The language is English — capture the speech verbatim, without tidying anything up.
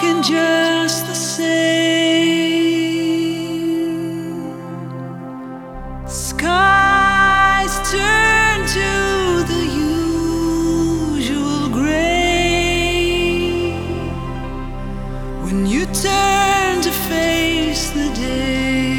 walking just the same. Skies turn to the usual gray when you turn to face the day.